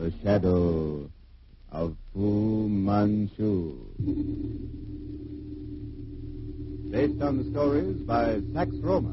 The Shadow of Fu Manchu. Based on the stories by Sax Rohmer.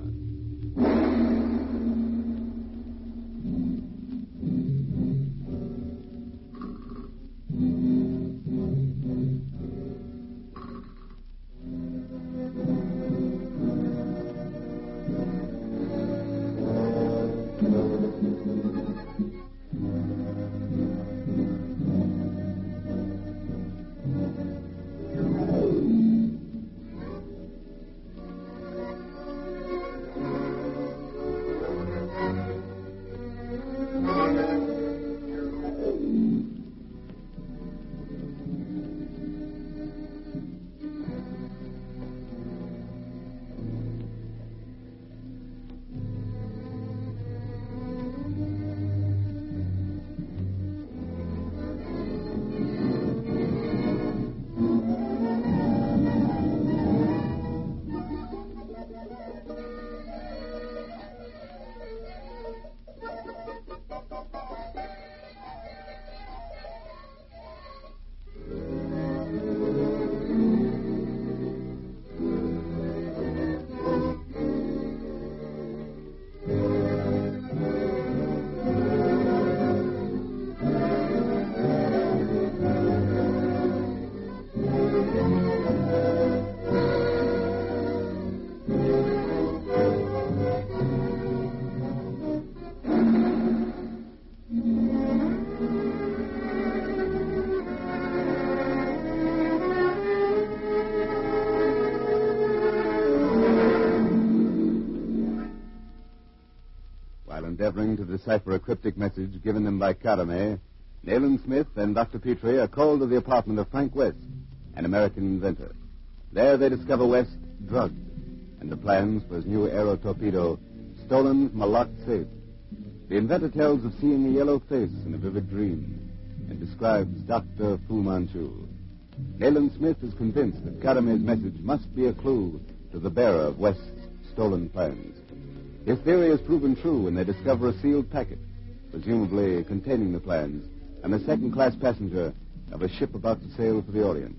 Endeavoring to decipher a cryptic message given them by Carame, Nayland Smith and Dr. Petrie are called to the apartment of Frank West, an American inventor. There they discover West drugged, and the plans for his new aero torpedo stolen from a locked safe. The inventor tells of seeing a yellow face in a vivid dream and describes Dr. Fu Manchu. Nayland Smith is convinced that Carame's message must be a clue to the bearer of West's stolen plans. His theory is proven true when they discover a sealed packet, presumably containing the plans, and a second-class passenger of a ship about to sail for the Orient.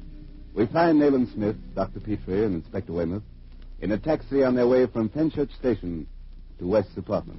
We find Nayland Smith, Dr. Petrie, and Inspector Weymouth in a taxi on their way from Fenchurch Station to West's apartment.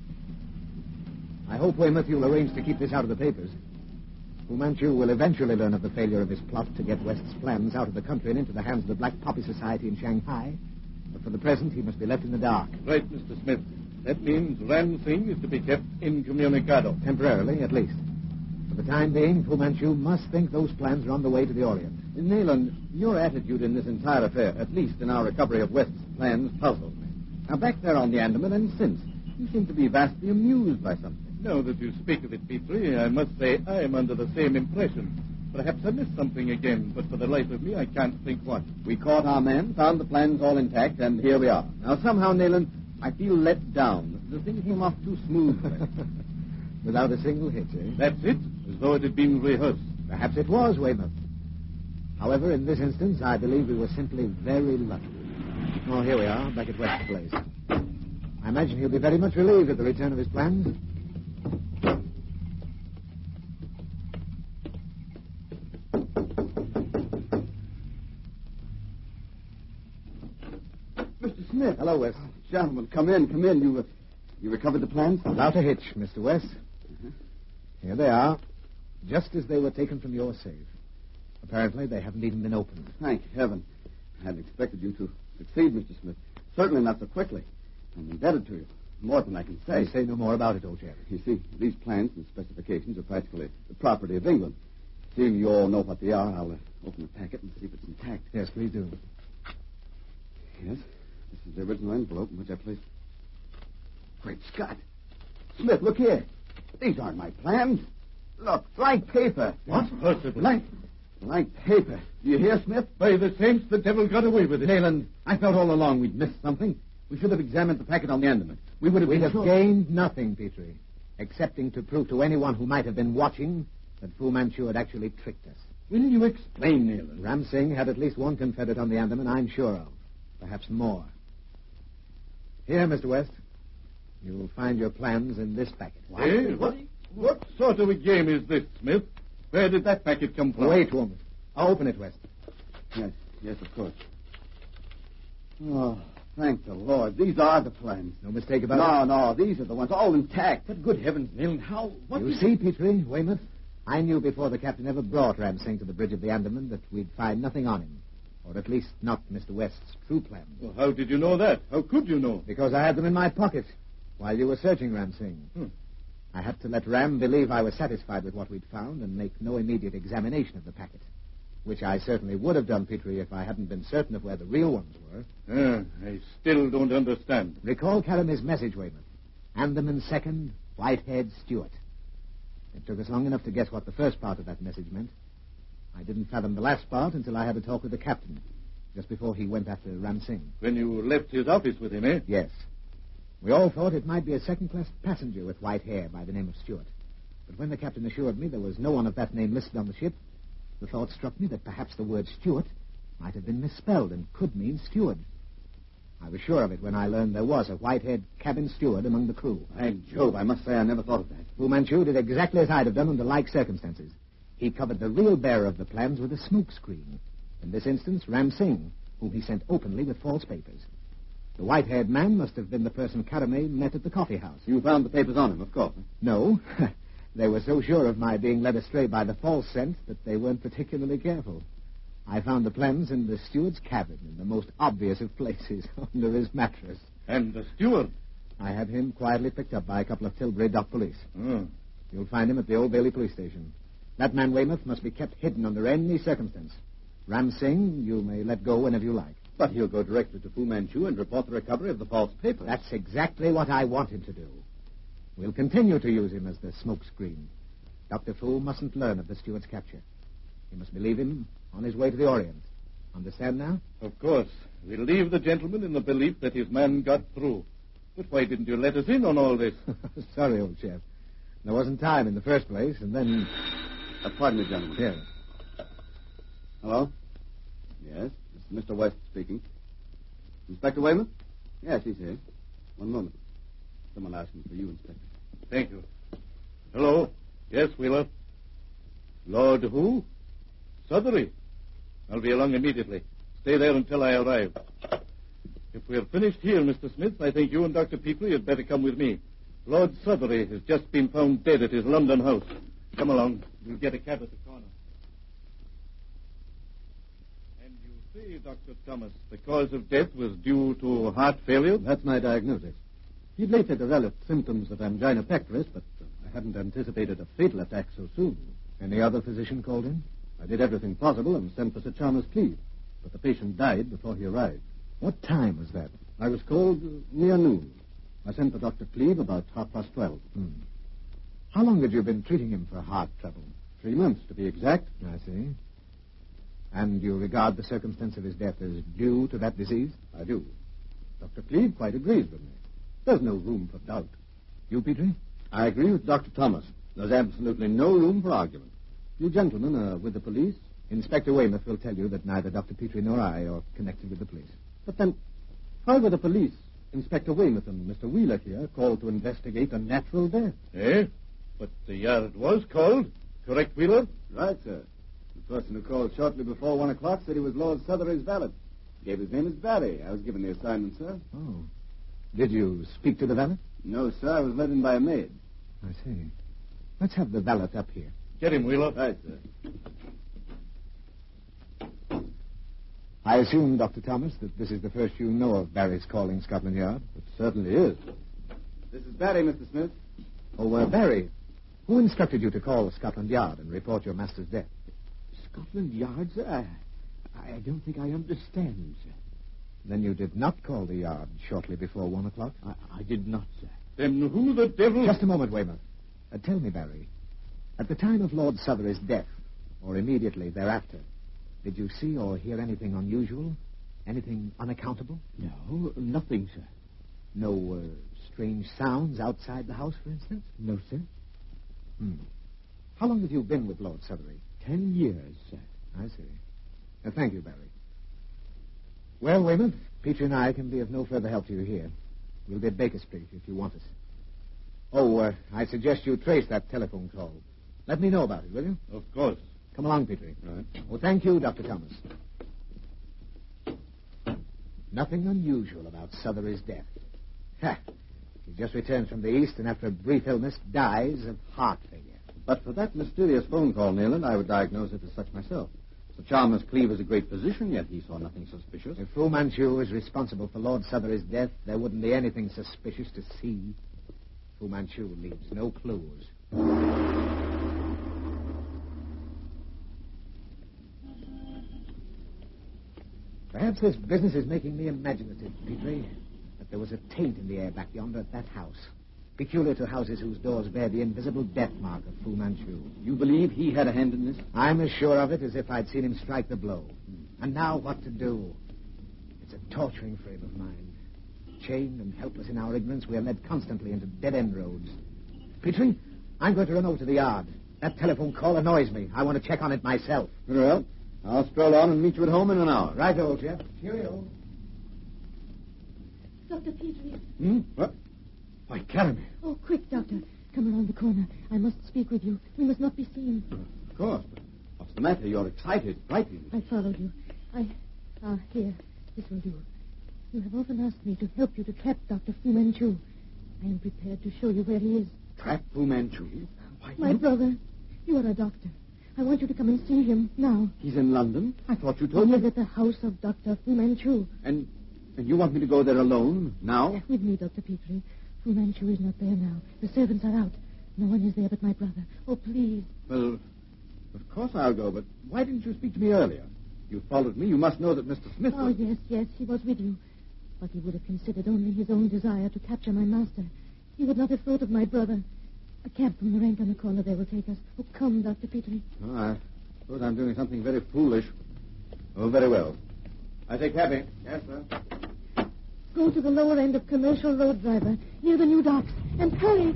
I hope, Weymouth, you'll arrange to keep this out of the papers. Fu Manchu will eventually learn of the failure of his plot to get West's plans out of the country and into the hands of the Black Poppy Society in Shanghai. But for the present, he must be left in the dark. Right, Mr. Smith. That means Ram Singh is to be kept incommunicado. Temporarily, at least. For the time being, Fu Manchu must think those plans are on the way to the Orient. Nayland, your attitude in this entire affair, at least in our recovery of West's plans, puzzles me. Now, back there on the Andaman and since, you seem to be vastly amused by something. Now that you speak of it, Petrie, I must say I am under the same impression. Perhaps I missed something again, but for the life of me, I can't think what. We caught our men, found the plans all intact, and here we are. Now, somehow, Nayland, I feel let down. The thing came off too smoothly. Without a single hitch, eh? That's it, as though it had been rehearsed. Perhaps it was, Weymouth. However, in this instance, I believe we were simply very lucky. Oh, here we are, back at West's place. I imagine he'll be very much relieved at the return of his plans. Mr. Smith. Hello, West. Gentlemen, come in. You recovered the plans? Without a hitch, Mr. West. Here they are, just as they were taken from your safe. Apparently, they haven't even been opened. Thank heaven. I hadn't expected you to succeed, Mr. Smith. Certainly not so quickly. I'm indebted to you. More than I can say. Say no more about it, old chap. You see, these plans and specifications are practically the property of England. Seeing you all know what they are, I'll open the packet and see if it's intact. Yes, please do. Yes, this is the original envelope in which I placed... Great Scott! Smith, look here. These aren't my plans. Look, blank paper. What? Blank paper. Do you hear, Smith? By the saints, the devil got away with it. Nayland, I felt all along we'd missed something. We should have examined the packet on the Andaman. We would have gained nothing, Petrie, excepting to prove to anyone who might have been watching that Fu Manchu had actually tricked us. Will you explain, Nayland? Ram Singh had at least one Confederate on the Andaman, I'm sure of. Perhaps more. Here, Mr. West. You'll find your plans in this packet. What? What sort of a game is this, Smith? Where did that packet come from? Wait, woman. I'll open it, West. Yes, of course. Oh, thank the Lord. These are the plans. No mistake about it? No, these are the ones, all intact. But good heavens, Nayland, how... You see, Petrie, Weymouth, I knew before the captain ever brought Ram Singh to the bridge of the Andaman that we'd find nothing on him. Or at least not Mr. West's true plans. Well, how did you know that? How could you know? Because I had them in my pocket while you were searching Ram Singh. I had to let Ram believe I was satisfied with what we'd found and make no immediate examination of the packet. Which I certainly would have done, Petrie, if I hadn't been certain of where the real ones were. I still don't understand. Recall Carame's message, Weymouth. Andaman second, Whitehead Stewart. It took us long enough to guess what the first part of that message meant. I didn't fathom the last part until I had a talk with the captain, just before he went after Ram Singh. When you left his office with him, eh? Yes. We all thought it might be a second-class passenger with white hair by the name of Stewart. But when the captain assured me there was no one of that name listed on the ship, the thought struck me that perhaps the word Stewart might have been misspelled and could mean steward. I was sure of it when I learned there was a white-haired cabin steward among the crew. By Jove, I must say I never thought of that. Fu Manchu did exactly as I'd have done under like circumstances. He covered the real bearer of the plans with a smoke screen. In this instance, Ram Singh, whom he sent openly with false papers. The white-haired man must have been the person Karame met at the coffee house. You found the papers on him, of course. No. They were so sure of my being led astray by the false scent that they weren't particularly careful. I found the plans in the steward's cabin in the most obvious of places, under his mattress. And the steward? I had him quietly picked up by a couple of Tilbury dock police. You'll find him at the Old Bailey police station. That man, Weymouth, must be kept hidden under any circumstance. Ram Singh, you may let go whenever you like. But he'll go directly to Fu Manchu and report the recovery of the false papers. That's exactly what I want him to do. We'll continue to use him as the smoke screen. Dr. Fu mustn't learn of the steward's capture. He must believe him on his way to the Orient. Understand now? Of course. We'll leave the gentleman in the belief that his man got through. But why didn't you let us in on all this? Sorry, old chap. There wasn't time in the first place, and then... Pardon me, gentlemen. Here. Hello? Yes, this is Mr. West speaking. Inspector Weymouth? Yes, he's here. One moment. Someone asking for you, Inspector. Thank you. Hello? Yes, Wheeler. Lord who? Southery. I'll be along immediately. Stay there until I arrive. If we're finished here, Mr. Smith, I think you and Dr. Petrie had better come with me. Lord Southery has just been found dead at his London house. Come along. We'll get a cab at the corner. And you say, Dr. Thomas, the cause of death was due to heart failure? That's my diagnosis. He'd later developed symptoms of angina pectoris, but I hadn't anticipated a fatal attack so soon. Any other physician called in? I did everything possible and sent for Sir Chalmers Cleeve, but the patient died before he arrived. What time was that? I was called near noon. I sent for Dr. Cleeve about 12:30. How long had you been treating him for heart trouble? 3 months, to be exact. I see. And you regard the circumstance of his death as due to that disease? I do. Dr. Cleeve quite agrees with me. There's no room for doubt. You, Petrie? I agree with Dr. Thomas. There's absolutely no room for argument. You gentlemen are with the police? Inspector Weymouth will tell you that neither Dr. Petrie nor I are connected with the police. But then, how were the police, Inspector Weymouth and Mr. Wheeler here, called to investigate a natural death? Eh? But the yard was called. Correct, Wheeler? Right, sir. The person who called shortly before 1 o'clock said he was Lord Southery's valet. Gave his name as Barry. I was given the assignment, sir. Oh. Did you speak to the valet? No, sir. I was let in by a maid. I see. Let's have the valet up here. Get him, Wheeler. Right, sir. I assume, Dr. Thomas, that this is the first you know of Barry's calling Scotland Yard? It certainly is. This is Barry, Mr. Smith. Oh, Barry, who instructed you to call Scotland Yard and report your master's death? Scotland Yard, sir? I don't think I understand, sir. Then you did not call the Yard shortly before 1 o'clock? I did not, sir. Then who the devil... Just a moment, Weymouth. Tell me, Barry, at the time of Lord Southery's death, or immediately thereafter, did you see or hear anything unusual? Anything unaccountable? No, nothing, sir. No strange sounds outside the house, for instance? No, sir. How long have you been with Lord Southery? 10 years, sir. I see. Thank you, Barry. Well, Weymouth, Peter and I can be of no further help to you here. We'll be at Baker Street if you want us. Oh, I suggest you trace that telephone call. Let me know about it, will you? Of course. Come along, Petrie. Right. Oh, thank you, Dr. Thomas. Nothing unusual about Sothery's death. Ha! He just returns from the East and after a brief illness dies of heart failure. But for that mysterious phone call, Nayland, I would diagnose it as such myself. Sir Chalmers Cleave is a great physician, yet he saw nothing suspicious. If Fu Manchu is responsible for Lord Sothery's death, there wouldn't be anything suspicious to see. Fu Manchu leaves no clues. Perhaps this business is making me imaginative, Petrie. But there was a taint in the air back yonder at that house. Peculiar to houses whose doors bear the invisible death mark of Fu Manchu. You believe he had a hand in this? I'm as sure of it as if I'd seen him strike the blow. And now what to do? It's a torturing frame of mind. Chained and helpless in our ignorance, we are led constantly into dead-end roads. Petrie, I'm going to run over to the yard. That telephone call annoys me. I want to check on it myself. Very well. I'll stroll on and meet you at home in an hour. Right, old chap. Cheerio. Dr. Petrie. What? Why, Caramel. Oh, quick, Doctor. Come around the corner. I must speak with you. We must not be seen. Of course. But what's the matter? You're excited, frightened. I followed you. Here. This will do. You have often asked me to help you to trap Dr. Fu Manchu. I am prepared to show you where he is. Trap Fu Manchu? Why, My brother. You are a doctor. I want you to come and see him now. He's in London? I thought you He told is me. at the house of Dr. Fu Manchu. And you want me to go there alone, now? With me, Dr. Petrie. Fu Manchu is not there now. The servants are out. No one is there but my brother. Oh, please. Well, of course I'll go, but why didn't you speak to me earlier? You followed me. You must know that Mr. Smith Oh, was... yes, he was with you. But he would have considered only his own desire to capture my master. He would not have thought of my brother. A cab from the rank on the corner there will take us. Oh, come, Dr. Petrie. Oh, I suppose I'm doing something very foolish. Oh, very well. I take cabby. Yes, sir. Go to the lower end of Commercial Road, driver, near the new docks. And hurry.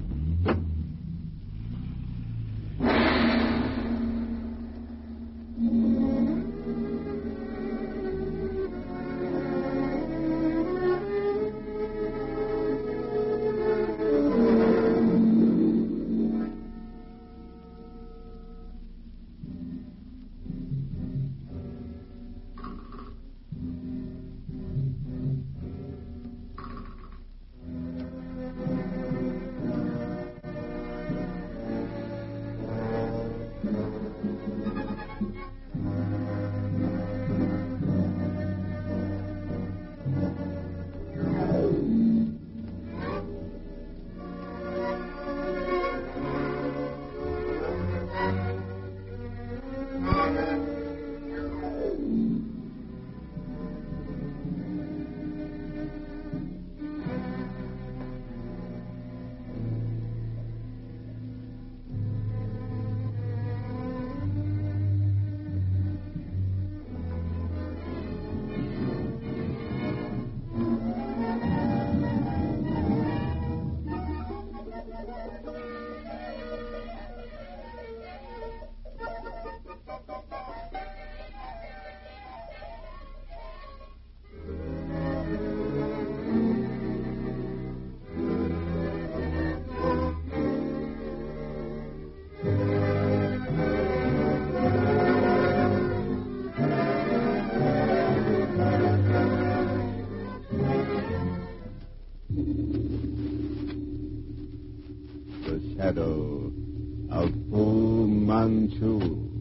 The shadow of Fu Manchu.